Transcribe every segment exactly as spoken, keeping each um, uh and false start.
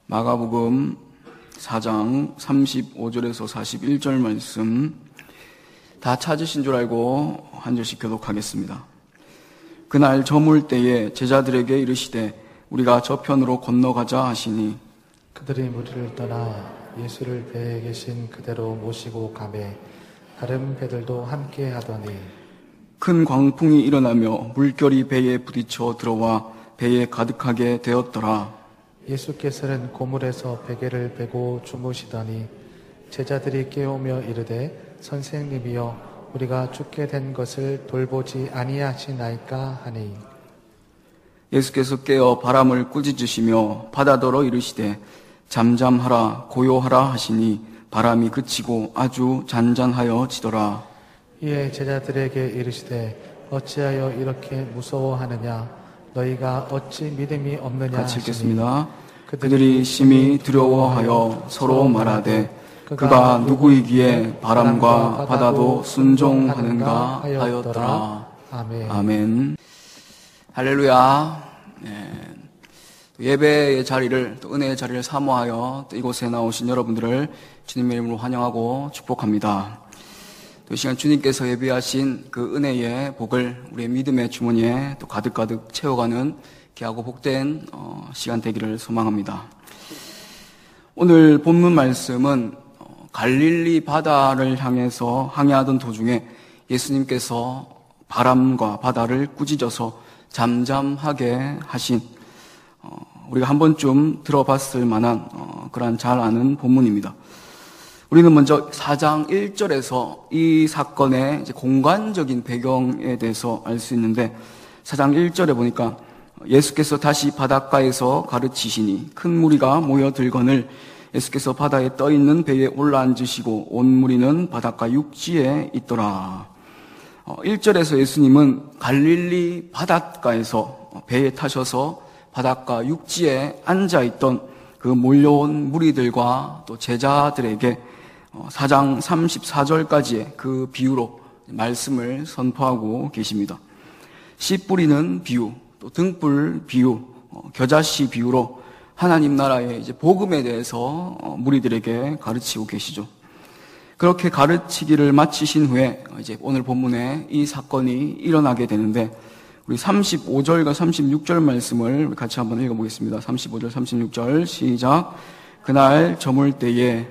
마가복음 사 장 삼십오 절에서 사십일 절 말씀 다 찾으신 줄 알고 한 절씩 교독하겠습니다. 그날 저물 때에 제자들에게 이르시되 우리가 저편으로 건너가자 하시니 그들이 무리를 떠나 예수를 배에 계신 그대로 모시고 가매 다른 배들도 함께 하더니 큰 광풍이 일어나며 물결이 배에 부딪혀 들어와 배에 가득하게 되었더라. 예수께서는 고물에서 베개를 베고 주무시더니 제자들이 깨우며 이르되 선생님이여 우리가 죽게 된 것을 돌보지 아니하시나이까 하니 예수께서 깨어 바람을 꾸짖으시며 바다더러 이르시되 잠잠하라 고요하라 하시니 바람이 그치고 아주 잔잔하여 지더라. 이에 제자들에게 이르시되 어찌하여 이렇게 무서워하느냐 너희가 어찌 믿음이 없느냐 같이 읽겠습니다. 그들이 심히 두려워하여 서로 말하되 그가 누구이기에 바람과 바다도 순종하는가 하였더라. 아멘. 아멘. 할렐루야. 네. 예배의 자리를 또 은혜의 자리를 사모하여 또 이곳에 나오신 여러분들을 주님의 이름으로 환영하고 축복합니다. 또 이 시간 주님께서 예비하신 그 은혜의 복을 우리의 믿음의 주머니에 또 가득가득 채워가는 귀하고 복된 어, 시간 되기를 소망합니다. 오늘 본문 말씀은 어, 갈릴리 바다를 향해서 항해하던 도중에 예수님께서 바람과 바다를 꾸짖어서 잠잠하게 하신 어, 우리가 한 번쯤 들어봤을 만한 어, 그런 잘 아는 본문입니다. 우리는 먼저 사 장 일 절에서 이 사건의 이제 공간적인 배경에 대해서 알 수 있는데 사 장 일 절에 보니까 예수께서 다시 바닷가에서 가르치시니 큰 무리가 모여들거늘 예수께서 바다에 떠있는 배에 올라앉으시고 온 무리는 바닷가 육지에 있더라. 일 절에서 예수님은 갈릴리 바닷가에서 배에 타셔서 바닷가 육지에 앉아있던 그 몰려온 무리들과 또 제자들에게 사 장 삼십사 절까지의 그 비유로 말씀을 선포하고 계십니다. 씨 뿌리는 비유, 또 등불 비유, 겨자씨 비유로 하나님 나라의 이제 복음에 대해서 무리들에게 가르치고 계시죠. 그렇게 가르치기를 마치신 후에 이제 오늘 본문에 이 사건이 일어나게 되는데 우리 삼십오 절과 삼십육 절 말씀을 같이 한번 읽어보겠습니다. 삼십오 절, 삼십육 절 시작. 그날 저물 때에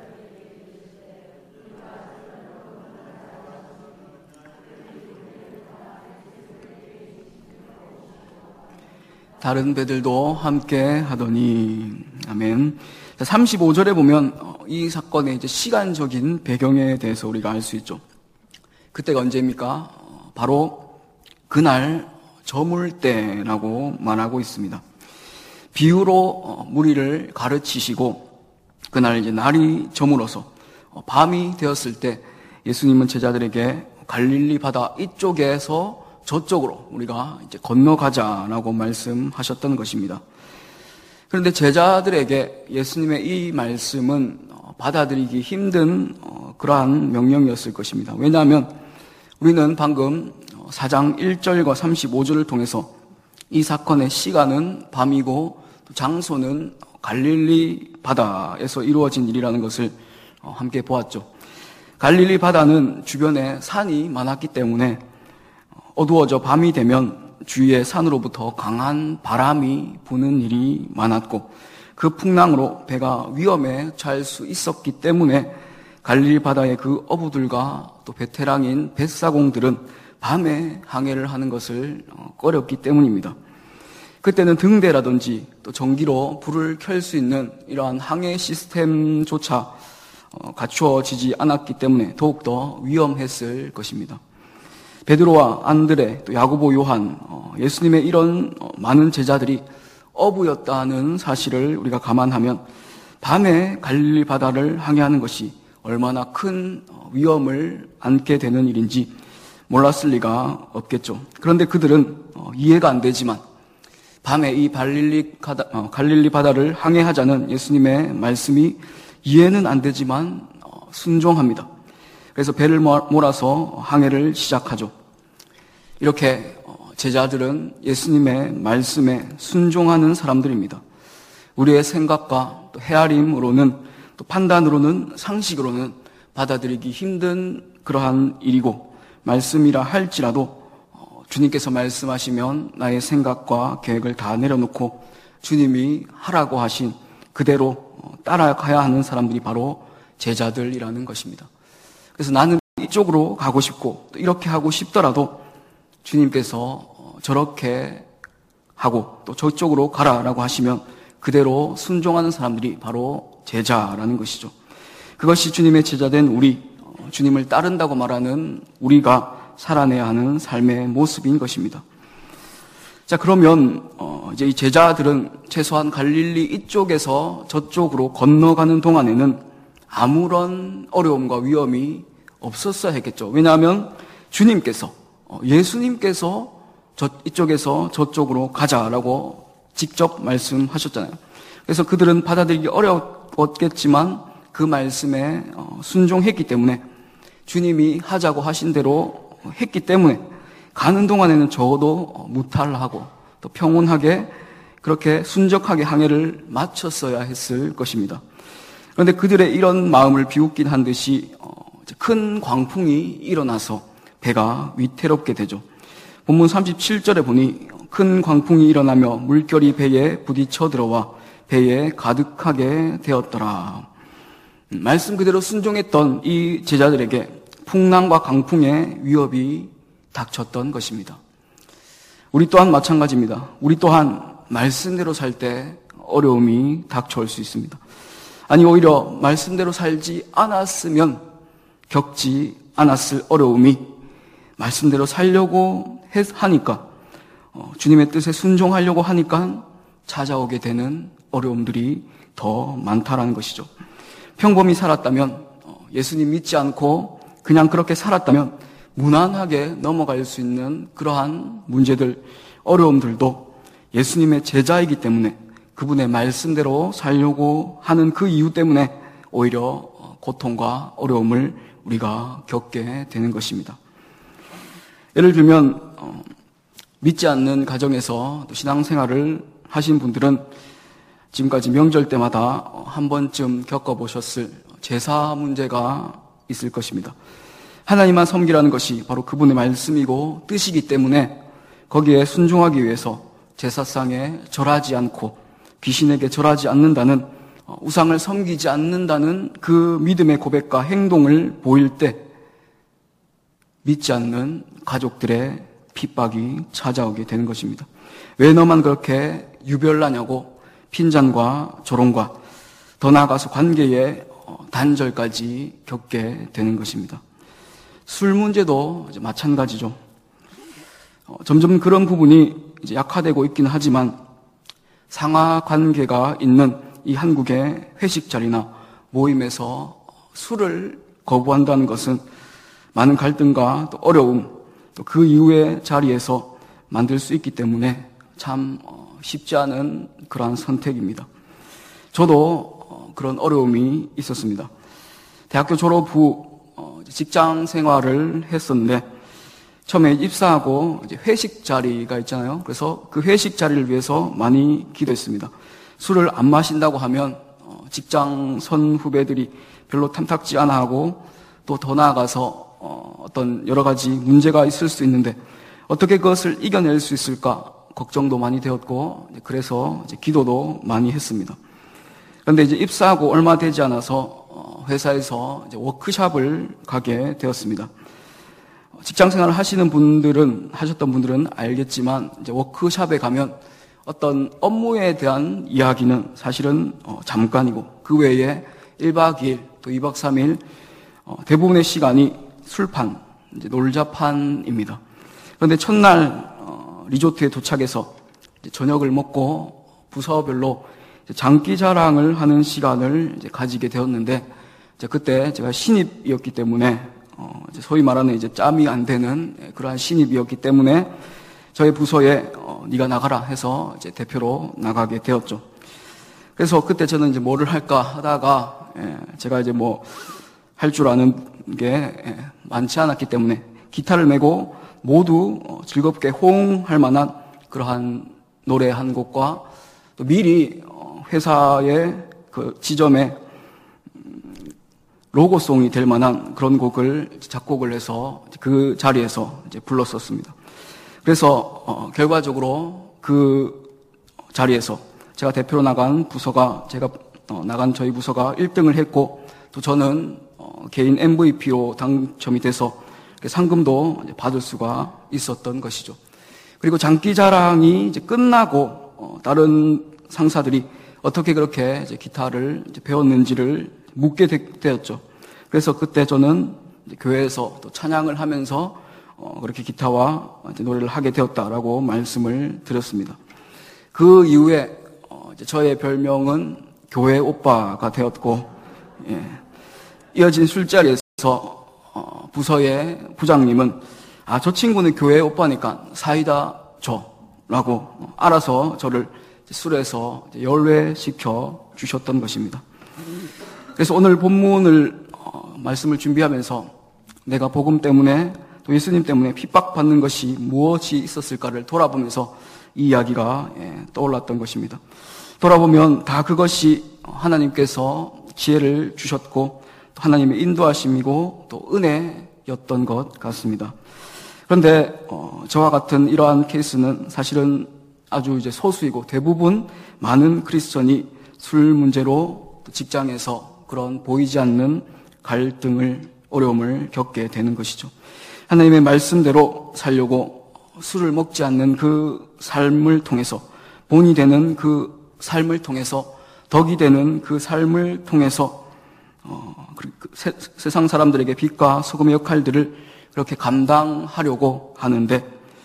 다른 배들도 함께 하더니 아멘. 삼십오 절에 보면 이 사건의 이제 시간적인 배경에 대해서 우리가 알 수 있죠. 그때가 언제입니까? 바로 그날 저물 때라고 말하고 있습니다. 비유로 무리를 가르치시고 그날 이제 날이 저물어서 밤이 되었을 때 예수님은 제자들에게 갈릴리 바다 이쪽에서 저쪽으로 우리가 이제 건너가자라고 말씀하셨던 것입니다. 그런데 제자들에게 예수님의 이 말씀은 받아들이기 힘든 그러한 명령이었을 것입니다. 왜냐하면 우리는 방금 사 장 일 절과 삼십오 절을 통해서 이 사건의 시간은 밤이고 장소는 갈릴리 바다에서 이루어진 일이라는 것을 함께 보았죠. 갈릴리 바다는 주변에 산이 많았기 때문에 어두워져 밤이 되면 주위의 산으로부터 강한 바람이 부는 일이 많았고 그 풍랑으로 배가 위험에 처할 수 있었기 때문에 갈릴리 바다의 그 어부들과 또 베테랑인 뱃사공들은 밤에 항해를 하는 것을 꺼렸기 때문입니다. 그때는 등대라든지 또 전기로 불을 켤 수 있는 이러한 항해 시스템조차 갖추어지지 않았기 때문에 더욱더 위험했을 것입니다. 베드로와 안드레, 또 야고보, 요한, 예수님의 이런 많은 제자들이 어부였다는 사실을 우리가 감안하면 밤에 갈릴리 바다를 항해하는 것이 얼마나 큰 위험을 안게 되는 일인지 몰랐을 리가 없겠죠. 그런데 그들은 이해가 안 되지만 밤에 이 갈릴리, 갈릴리 바다를 항해하자는 예수님의 말씀이 이해는 안 되지만 순종합니다. 그래서 배를 몰아서 항해를 시작하죠. 이렇게 제자들은 예수님의 말씀에 순종하는 사람들입니다. 우리의 생각과 또 헤아림으로는 또 판단으로는 상식으로는 받아들이기 힘든 그러한 일이고 말씀이라 할지라도 주님께서 말씀하시면 나의 생각과 계획을 다 내려놓고 주님이 하라고 하신 그대로 따라가야 하는 사람들이 바로 제자들이라는 것입니다. 그래서 나는 이쪽으로 가고 싶고 또 이렇게 하고 싶더라도 주님께서 저렇게 하고 또 저쪽으로 가라라고 하시면 그대로 순종하는 사람들이 바로 제자라는 것이죠. 그것이 주님의 제자된 우리, 주님을 따른다고 말하는 우리가 살아내야 하는 삶의 모습인 것입니다. 자, 그러면 어 이제 이 제자들은 최소한 갈릴리 이쪽에서 저쪽으로 건너가는 동안에는 아무런 어려움과 위험이 없었어야 했겠죠. 왜냐하면 주님께서, 예수님께서 저 이쪽에서 저쪽으로 가자라고 직접 말씀하셨잖아요. 그래서 그들은 받아들이기 어려웠겠지만 그 말씀에 순종했기 때문에 주님이 하자고 하신 대로 했기 때문에 가는 동안에는 적어도 무탈하고 또 평온하게 그렇게 순적하게 항해를 마쳤어야 했을 것입니다. 그런데 그들의 이런 마음을 비웃긴 한 듯이 큰 광풍이 일어나서 배가 위태롭게 되죠. 본문 삼십칠 절에 보니 큰 광풍이 일어나며 물결이 배에 부딪혀 들어와 배에 가득하게 되었더라. 말씀 그대로 순종했던 이 제자들에게 풍랑과 강풍의 위협이 닥쳤던 것입니다. 우리 또한 마찬가지입니다. 우리 또한 말씀대로 살 때 어려움이 닥쳐올 수 있습니다. 아니 오히려 말씀대로 살지 않았으면 겪지 않았을 어려움이 말씀대로 살려고 하니까 주님의 뜻에 순종하려고 하니까 찾아오게 되는 어려움들이 더 많다라는 것이죠. 평범히 살았다면 예수님 믿지 않고 그냥 그렇게 살았다면 무난하게 넘어갈 수 있는 그러한 문제들, 어려움들도 예수님의 제자이기 때문에 그분의 말씀대로 살려고 하는 그 이유 때문에 오히려 고통과 어려움을 우리가 겪게 되는 것입니다. 예를 들면 어, 믿지 않는 가정에서 또 신앙생활을 하신 분들은 지금까지 명절 때마다 한 번쯤 겪어보셨을 제사 문제가 있을 것입니다. 하나님만 섬기라는 것이 바로 그분의 말씀이고 뜻이기 때문에 거기에 순종하기 위해서 제사상에 절하지 않고 귀신에게 절하지 않는다는, 우상을 섬기지 않는다는 그 믿음의 고백과 행동을 보일 때 믿지 않는 가족들의 핍박이 찾아오게 되는 것입니다. 왜 너만 그렇게 유별나냐고 핀잔과 조롱과 더 나아가서 관계의 단절까지 겪게 되는 것입니다. 술 문제도 이제 마찬가지죠. 점점 그런 부분이 이제 약화되고 있기는 하지만 상하 관계가 있는 이 한국의 회식 자리나 모임에서 술을 거부한다는 것은 많은 갈등과 또 어려움, 또 그 이후의 자리에서 만들 수 있기 때문에 참 쉽지 않은 그러한 선택입니다. 저도 그런 어려움이 있었습니다. 대학교 졸업 후 직장 생활을 했었는데 처음에 입사하고 이제 회식 자리가 있잖아요. 그래서 그 회식 자리를 위해서 많이 기도했습니다. 술을 안 마신다고 하면 직장 선후배들이 별로 탐탁지 않아 하고 또 더 나아가서 어떤 여러 가지 문제가 있을 수 있는데 어떻게 그것을 이겨낼 수 있을까 걱정도 많이 되었고 그래서 이제 기도도 많이 했습니다. 그런데 이제 입사하고 얼마 되지 않아서 회사에서 이제 워크숍을 가게 되었습니다. 직장 생활을 하시는 분들은, 하셨던 분들은 알겠지만, 이제 워크숍에 가면 어떤 업무에 대한 이야기는 사실은 어, 잠깐이고, 그 외에 일 박 이 일, 또 이 박 삼 일, 어, 대부분의 시간이 술판, 이제 놀자판입니다. 그런데 첫날, 어, 리조트에 도착해서 이제 저녁을 먹고 부서별로 이제 장기 자랑을 하는 시간을 이제 가지게 되었는데, 이제 그때 제가 신입이었기 때문에 어, 이제 소위 말하는 이제 짬이 안 되는 그러한 신입이었기 때문에 저희 부서에 어, 네가 나가라 해서 이제 대표로 나가게 되었죠. 그래서 그때 저는 이제 뭐를 할까 하다가 예, 제가 이제 뭐 할 줄 아는 게 예, 많지 않았기 때문에 기타를 메고 모두 어, 즐겁게 호응할 만한 그러한 노래 한 곡과 또 미리 어, 회사의 그 지점에 로고송이 될 만한 그런 곡을 작곡을 해서 그 자리에서 이제 불렀었습니다. 그래서 어, 결과적으로 그 자리에서 제가 대표로 나간 부서가 제가 어, 나간 저희 부서가 일 등을 했고, 또 저는 어, 개인 엠브이피로 당첨이 돼서 상금도 받을 수가 있었던 것이죠. 그리고 장기자랑이 이제 끝나고 어, 다른 상사들이 어떻게 그렇게 이제 기타를 이제 배웠는지를 묻게 되었죠. 그래서 그때 저는 이제 교회에서 또 찬양을 하면서 어, 그렇게 기타와 이제 노래를 하게 되었다라고 말씀을 드렸습니다. 그 이후에 어, 이제 저의 별명은 교회 오빠가 되었고, 예, 이어진 술자리에서 어, 부서의 부장님은 아, 저 친구는 교회 오빠니까 사이다 줘라고 알아서 저를 술에서 열외시켜 주셨던 것입니다. 그래서 오늘 본문을 어, 말씀을 준비하면서 내가 복음 때문에 또 예수님 때문에 핍박받는 것이 무엇이 있었을까를 돌아보면서 이 이야기가 예, 떠올랐던 것입니다. 돌아보면 다 그것이 하나님께서 지혜를 주셨고 또 하나님의 인도하심이고 또 은혜였던 것 같습니다. 그런데 어, 저와 같은 이러한 케이스는 사실은 아주 이제 소수이고, 대부분 많은 크리스천이 술 문제로 직장에서 그런 보이지 않는 갈등을, 어려움을 겪게 되는 것이죠. 하나님의 말씀대로 살려고 술을 먹지 않는 그 삶을 통해서, 본이 되는 그 삶을 통해서, 덕이 되는 그 삶을 통해서 어, 그 세, 세상 사람들에게 빛과 소금의 역할들을 그렇게 감당하려고 하는데,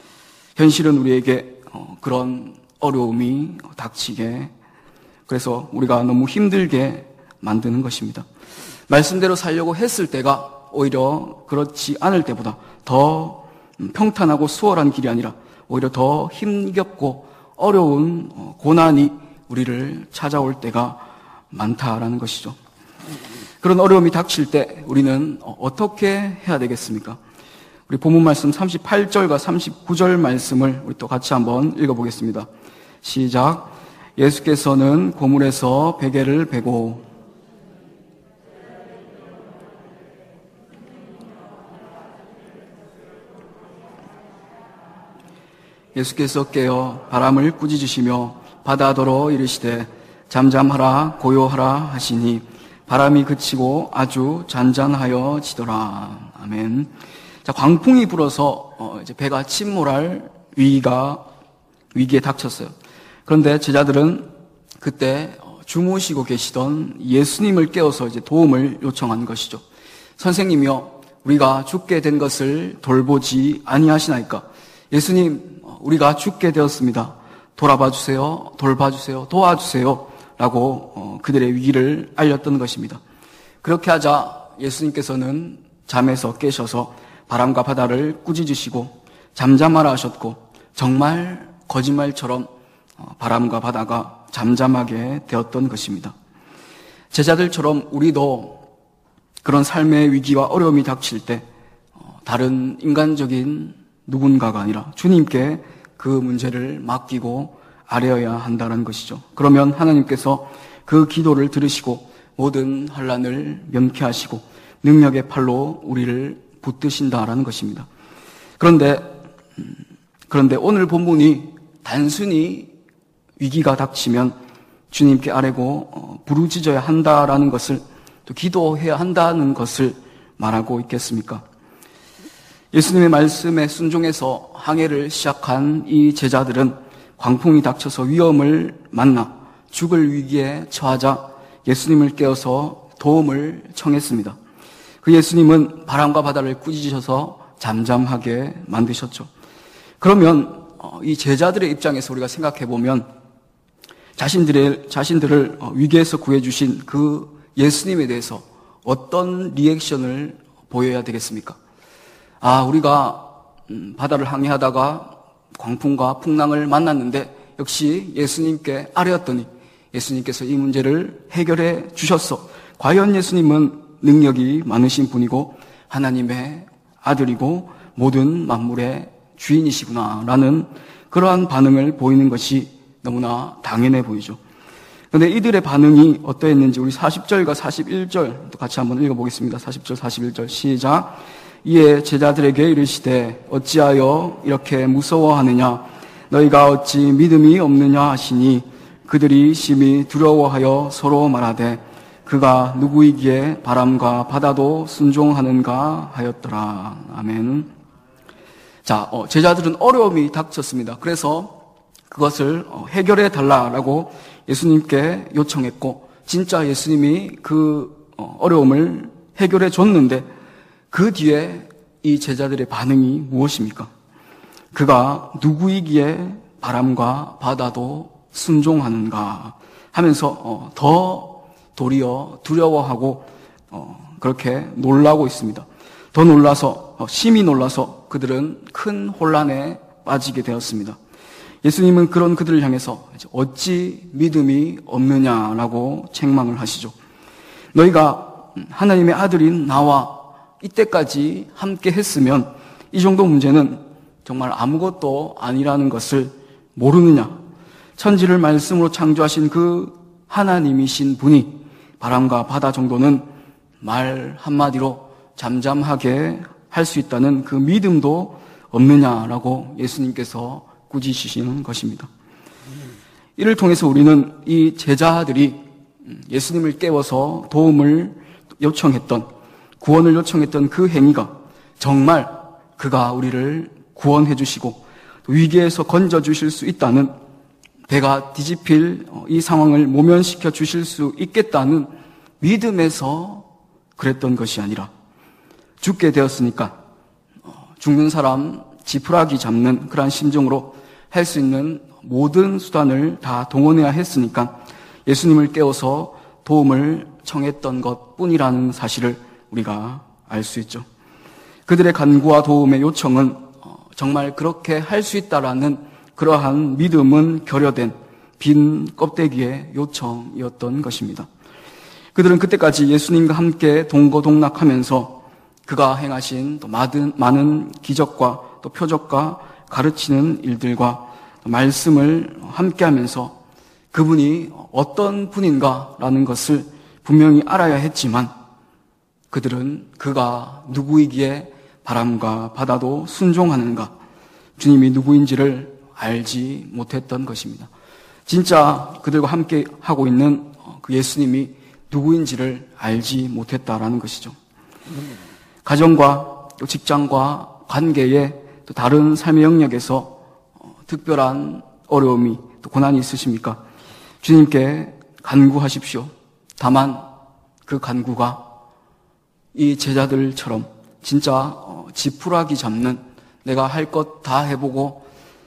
현실은 우리에게 어, 그런 어려움이 닥치게, 그래서 우리가 너무 힘들게 만드는 것입니다. 말씀대로 살려고 했을 때가 오히려 그렇지 않을 때보다 더 평탄하고 수월한 길이 아니라 오히려 더 힘겹고 어려운 고난이 우리를 찾아올 때가 많다라는 것이죠. 그런 어려움이 닥칠 때 우리는 어떻게 해야 되겠습니까? 우리 본문 말씀 삼십팔 절과 삼십구 절 말씀을 우리 또 같이 한번 읽어보겠습니다. 시작. 예수께서는 고물에서 베개를 베고 예수께서 깨어 바람을 꾸짖으시며 바다더러 이르시되 잠잠하라 고요하라 하시니 바람이 그치고 아주 잔잔하여 지더라. 아멘. 자, 광풍이 불어서 어, 이제 배가 침몰할 위기가 위기에 닥쳤어요. 그런데 제자들은 그때 주무시고 계시던 예수님을 깨워서 이제 도움을 요청한 것이죠. 선생님이여, 우리가 죽게 된 것을 돌보지 아니하시나이까? 예수님, 우리가 죽게 되었습니다. 돌아봐 주세요. 돌봐 주세요. 도와주세요. 라고 그들의 위기를 알렸던 것입니다. 그렇게 하자 예수님께서는 잠에서 깨셔서 바람과 바다를 꾸짖으시고 잠잠하라 하셨고, 정말 거짓말처럼 바람과 바다가 잠잠하게 되었던 것입니다. 제자들처럼 우리도 그런 삶의 위기와 어려움이 닥칠 때 다른 인간적인 누군가가 아니라 주님께 그 문제를 맡기고 아뢰어야 한다는 것이죠. 그러면 하나님께서 그 기도를 들으시고 모든 환난을 면케하시고 능력의 팔로 우리를 붙드신다라는 것입니다. 그런데 그런데 오늘 본문이 단순히 위기가 닥치면 주님께 아뢰고 부르짖어야 한다라는 것을, 또 기도해야 한다는 것을 말하고 있겠습니까? 예수님의 말씀에 순종해서 항해를 시작한 이 제자들은 광풍이 닥쳐서 위험을 만나 죽을 위기에 처하자 예수님을 깨워서 도움을 청했습니다. 그 예수님은 바람과 바다를 꾸짖으셔서 잠잠하게 만드셨죠. 그러면 이 제자들의 입장에서 우리가 생각해 보면 자신들의, 자신들을 위기에서 구해주신 그 예수님에 대해서 어떤 리액션을 보여야 되겠습니까? 아, 우리가 바다를 항해하다가 광풍과 풍랑을 만났는데 역시 예수님께 아뢰었더니 예수님께서 이 문제를 해결해 주셨어. 과연 예수님은 능력이 많으신 분이고 하나님의 아들이고 모든 만물의 주인이시구나 라는 그러한 반응을 보이는 것이 너무나 당연해 보이죠. 그런데 이들의 반응이 어떠했는지 우리 사십 절과 사십일 절 또 같이 한번 읽어보겠습니다. 사십 절, 사십일 절 시작. 이에 제자들에게 이르시되 어찌하여 이렇게 무서워하느냐? 너희가 어찌 믿음이 없느냐 하시니 그들이 심히 두려워하여 서로 말하되 그가 누구이기에 바람과 바다도 순종하는가 하였더라. 아멘. 자, 어, 제자들은 어려움이 닥쳤습니다. 그래서 그것을 어, 해결해 달라라고 예수님께 요청했고, 진짜 예수님이 그 어, 어려움을 해결해 줬는데 그 뒤에 이 제자들의 반응이 무엇입니까? 그가 누구이기에 바람과 바다도 순종하는가 하면서 어, 더 도리어 두려워하고 어, 그렇게 놀라고 있습니다. 더 놀라서 어, 심히 놀라서 그들은 큰 혼란에 빠지게 되었습니다. 예수님은 그런 그들을 향해서 어찌 믿음이 없느냐라고 책망을 하시죠. 너희가 하나님의 아들인 나와 이때까지 함께 했으면 이 정도 문제는 정말 아무것도 아니라는 것을 모르느냐? 천지를 말씀으로 창조하신 그 하나님이신 분이 바람과 바다 정도는 말 한마디로 잠잠하게 할 수 있다는 그 믿음도 없느냐라고 예수님께서 꾸짖으시는 것입니다. 이를 통해서 우리는 이 제자들이 예수님을 깨워서 도움을 요청했던, 구원을 요청했던 그 행위가 정말 그가 우리를 구원해 주시고 위기에서 건져 주실 수 있다는, 배가 뒤집힐 이 상황을 모면시켜 주실 수 있겠다는 믿음에서 그랬던 것이 아니라 죽게 되었으니까 죽는 사람 지푸라기 잡는 그러한 심정으로 할 수 있는 모든 수단을 다 동원해야 했으니까 예수님을 깨워서 도움을 청했던 것뿐이라는 사실을 우리가 알 수 있죠. 그들의 간구와 도움의 요청은 정말 그렇게 할 수 있다라는 그러한 믿음은 결여된 빈 껍데기의 요청이었던 것입니다. 그들은 그때까지 예수님과 함께 동거동락하면서 그가 행하신 또 많은, 많은 기적과 또 표적과 가르치는 일들과 말씀을 함께하면서 그분이 어떤 분인가라는 것을 분명히 알아야 했지만 그들은 그가 누구이기에 바람과 바다도 순종하는가, 주님이 누구인지를 알지 못했던 것입니다. 진짜 그들과 함께 하고 있는 그 예수님이 누구인지를 알지 못했다라는 것이죠. 가정과 또 직장과 관계에 또 다른 삶의 영역에서 특별한 어려움이 또 고난이 있으십니까? 주님께 간구하십시오. 다만 그 간구가 이 제자들처럼 진짜 지푸라기 잡는, 내가 할 것 다 해보고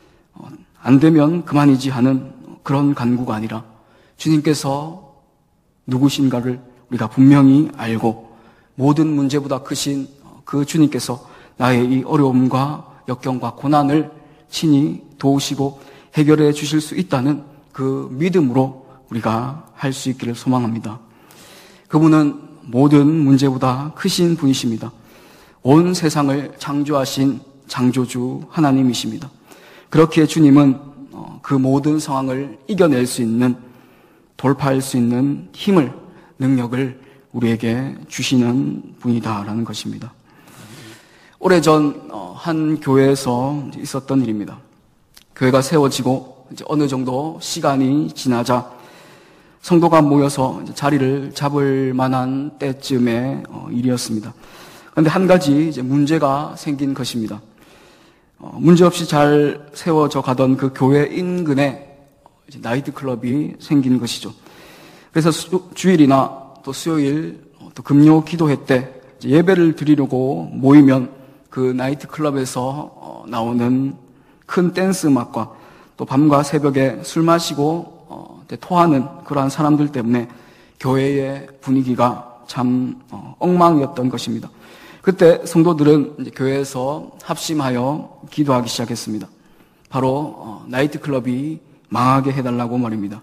안 되면 그만이지 하는 그런 간구가 아니라 주님께서 누구신가를 우리가 분명히 알고 모든 문제보다 크신 그 주님께서 나의 이 어려움과 역경과 고난을 친히 도우시고 해결해 주실 수 있다는 그 믿음으로 우리가 할 수 있기를 소망합니다. 그분은 모든 문제보다 크신 분이십니다. 온 세상을 창조하신 창조주 하나님이십니다. 그렇기에 주님은 그 모든 상황을 이겨낼 수 있는, 돌파할 수 있는 힘을, 능력을 우리에게 주시는 분이다라는 것입니다. 오래전 한 교회에서 있었던 일입니다. 교회가 세워지고 이제 어느 정도 시간이 지나자 성도가 모여서 자리를 잡을 만한 때쯤의 일이었습니다. 그런데 한 가지 이제 문제가 생긴 것입니다. 문제없이 잘 세워져 가던 그 교회 인근에 이제 나이트클럽이 생긴 것이죠. 그래서 수, 주일이나 또 수요일, 또 금요 기도회 때 예배를 드리려고 모이면 그 나이트클럽에서 나오는 큰 댄스 음악과 또 밤과 새벽에 술 마시고 토하는 그러한 사람들 때문에 교회의 분위기가 참 엉망이었던 것입니다. 그때 성도들은 이제 교회에서 합심하여 기도하기 시작했습니다. 바로 나이트클럽이 망하게 해달라고 말입니다.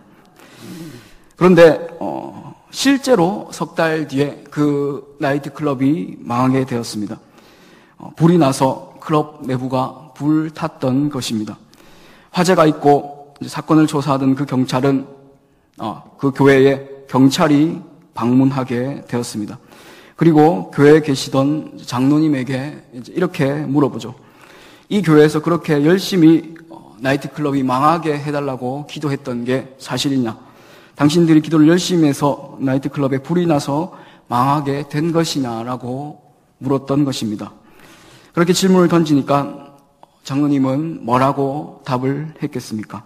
그런데 어, 실제로 석 달 뒤에 그 나이트클럽이 망하게 되었습니다. 어, 불이 나서 클럽 내부가 불탔던 것입니다. 화재가 있고 이제 사건을 조사하던 그 경찰은 어, 그 교회에 경찰이 방문하게 되었습니다. 그리고 교회에 계시던 장로님에게 이제 이렇게 물어보죠. 이 교회에서 그렇게 열심히 나이트클럽이 망하게 해달라고 기도했던 게 사실이냐? 당신들이 기도를 열심히 해서 나이트클럽에 불이 나서 망하게 된 것이냐라고 물었던 것입니다. 그렇게 질문을 던지니까 장로님은 뭐라고 답을 했겠습니까?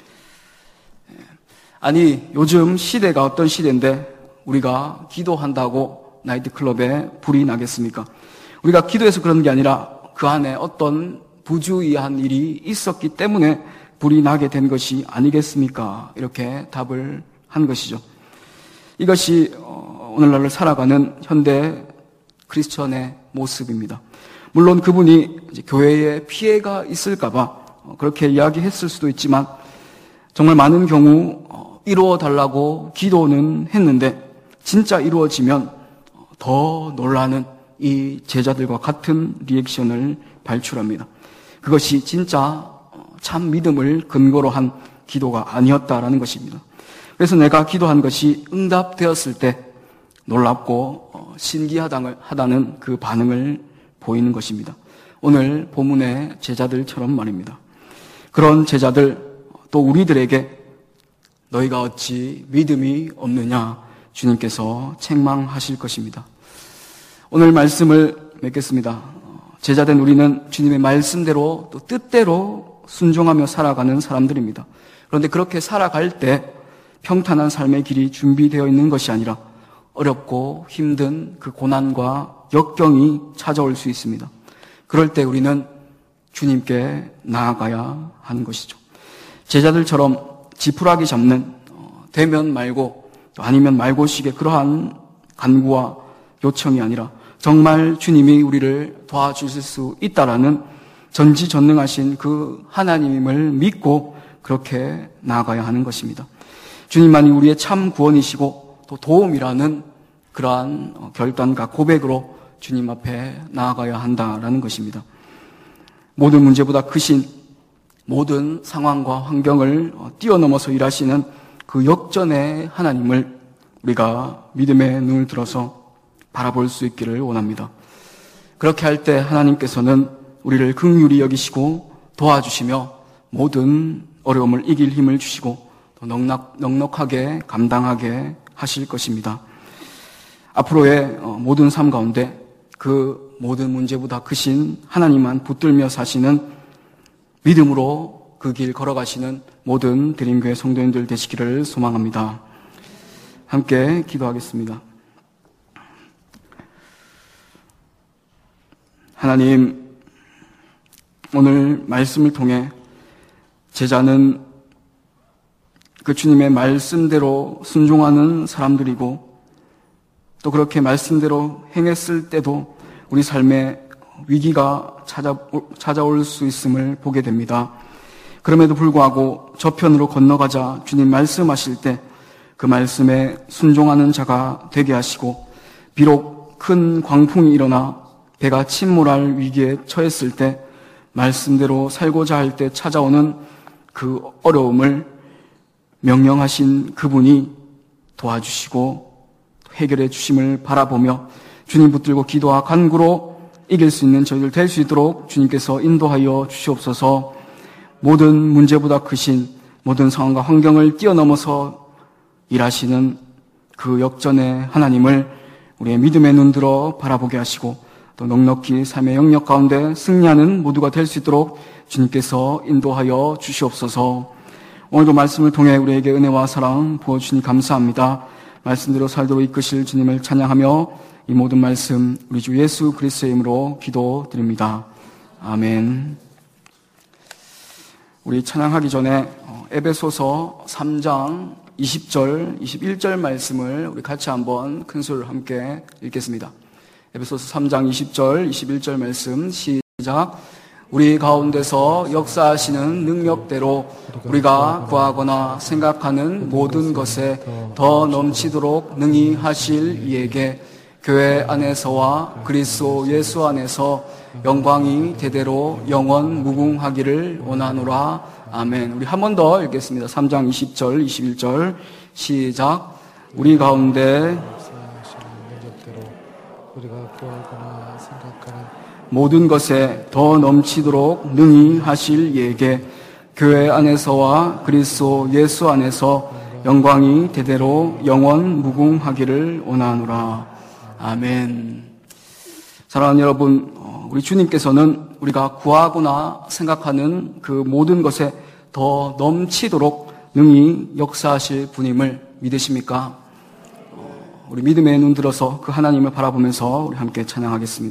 아니, 요즘 시대가 어떤 시대인데 우리가 기도한다고 나이트클럽에 불이 나겠습니까? 우리가 기도해서 그런 게 아니라 그 안에 어떤 부주의한 일이 있었기 때문에 불이 나게 된 것이 아니겠습니까? 이렇게 답을 한 것이죠. 이것이 오늘날을 살아가는 현대 크리스천의 모습입니다. 물론 그분이 이제 교회에 피해가 있을까봐 그렇게 이야기했을 수도 있지만 정말 많은 경우 이루어 달라고 기도는 했는데 진짜 이루어지면 더 놀라는 이 제자들과 같은 리액션을 발출합니다. 그것이 진짜 참 믿음을 근거로 한 기도가 아니었다라는 것입니다. 그래서 내가 기도한 것이 응답되었을 때 놀랍고 신기하다는 그 반응을 보이는 것입니다. 오늘 본문의 제자들처럼 말입니다. 그런 제자들 또 우리들에게 너희가 어찌 믿음이 없느냐 주님께서 책망하실 것입니다. 오늘 말씀을 맺겠습니다. 제자된 우리는 주님의 말씀대로 또 뜻대로 순종하며 살아가는 사람들입니다. 그런데 그렇게 살아갈 때 평탄한 삶의 길이 준비되어 있는 것이 아니라 어렵고 힘든 그 고난과 역경이 찾아올 수 있습니다. 그럴 때 우리는 주님께 나아가야 하는 것이죠. 제자들처럼 지푸라기 잡는 되면 말고 아니면 말고식의 그러한 간구와 요청이 아니라 정말 주님이 우리를 도와주실 수 있다라는 전지전능하신 그 하나님을 믿고 그렇게 나아가야 하는 것입니다. 주님만이 우리의 참 구원이시고 또 도움이라는 그러한 결단과 고백으로 주님 앞에 나아가야 한다라는 것입니다. 모든 문제보다 크신 모든 상황과 환경을 뛰어넘어서 일하시는 그 역전의 하나님을 우리가 믿음의 눈을 들어서 바라볼 수 있기를 원합니다. 그렇게 할 때 하나님께서는 우리를 긍휼히 여기시고 도와주시며 모든 어려움을 이길 힘을 주시고 또 넉넉, 넉넉하게 감당하게 하실 것입니다. 앞으로의 모든 삶 가운데 그 모든 문제보다 크신 하나님만 붙들며 사시는 믿음으로 그 길 걸어가시는 모든 드림교회 성도님들 되시기를 소망합니다. 함께 기도하겠습니다. 하나님, 오늘 말씀을 통해 제자는 그 주님의 말씀대로 순종하는 사람들이고 또 그렇게 말씀대로 행했을 때도 우리 삶에 위기가 찾아, 찾아올 수 있음을 보게 됩니다. 그럼에도 불구하고 저편으로 건너가자 주님 말씀하실 때 그 말씀에 순종하는 자가 되게 하시고 비록 큰 광풍이 일어나 배가 침몰할 위기에 처했을 때 말씀대로 살고자 할 때 찾아오는 그 어려움을 명령하신 그분이 도와주시고 해결해 주심을 바라보며 주님 붙들고 기도와 간구로 이길 수 있는 저희들 될 수 있도록 주님께서 인도하여 주시옵소서. 모든 문제보다 크신 모든 상황과 환경을 뛰어넘어서 일하시는 그 역전의 하나님을 우리의 믿음의 눈 들어 바라보게 하시고 또 넉넉히 삶의 영역 가운데 승리하는 모두가 될 수 있도록 주님께서 인도하여 주시옵소서. 오늘도 말씀을 통해 우리에게 은혜와 사랑 부어주시니 감사합니다. 말씀대로 살도록 이끄실 주님을 찬양하며 이 모든 말씀 우리 주 예수 그리스도의 이름으로 기도드립니다. 아멘. 우리 찬양하기 전에 에베소서 삼 장 이십 절, 이십일 절 말씀을 우리 같이 한번 큰 소리로 함께 읽겠습니다. 에베소서 삼 장 이십 절, 이십일 절 말씀 시작. 우리 가운데서 역사하시는 능력대로 우리가 구하거나 생각하는 모든 것에 더 넘치도록 능히 하실 이에게 교회 안에서와 그리스도 예수 안에서 영광이 대대로 영원 무궁하기를 원하노라. 아멘. 우리 한 번 더 읽겠습니다. 삼 장 이십 절, 이십일 절 시작. 우리 가운데 역사하시는 능력대로 우리가 구하거나 생각하는 모든 것에 더 넘치도록 능히 하실 이에게 교회 안에서와 그리스도 예수 안에서 영광이 대대로 영원 무궁하기를 원하노라. 아멘. 사랑하는 여러분, 우리 주님께서는 우리가 구하거나 생각하는 그 모든 것에 더 넘치도록 능히 역사하실 분임을 믿으십니까? 우리 믿음의 눈 들어서 그 하나님을 바라보면서 우리 함께 찬양하겠습니다.